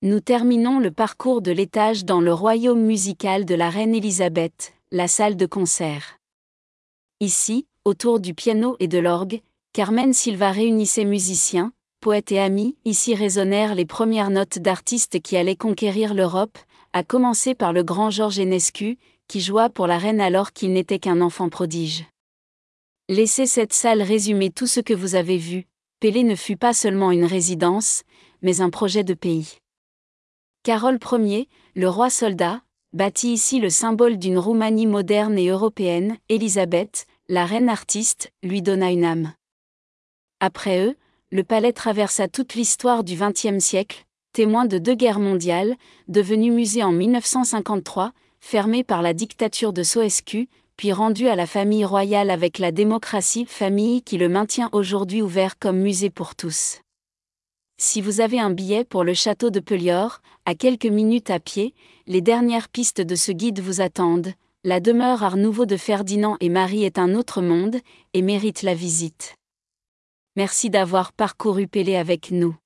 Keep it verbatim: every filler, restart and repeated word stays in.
Nous terminons le parcours de l'étage dans le royaume musical de la reine Élisabeth, la salle de concert. Ici, autour du piano et de l'orgue, Carmen Sylva réunissait musiciens, poètes et amis. Ici résonnèrent les premières notes d'artistes qui allaient conquérir l'Europe, à commencer par le grand Georges Enescu, qui joua pour la reine alors qu'il n'était qu'un enfant prodige. Laissez cette salle résumer tout ce que vous avez vu. Pelé ne fut pas seulement une résidence, mais un projet de pays. Carol Ier, le roi soldat, bâtit ici le symbole d'une Roumanie moderne et européenne. Élisabeth, la reine artiste, lui donna une âme. Après eux, le palais traversa toute l'histoire du vingtième siècle, témoin de deux guerres mondiales, devenu musée en mille neuf cent cinquante-trois, fermé par la dictature de Ceausescu, puis rendu à la famille royale avec la démocratie, famille qui le maintient aujourd'hui ouvert comme musée pour tous. Si vous avez un billet pour le château de Pellior, à quelques minutes à pied, les dernières pistes de ce guide vous attendent. La demeure Art Nouveau de Ferdinand et Marie est un autre monde, et mérite la visite. Merci d'avoir parcouru Pelé avec nous.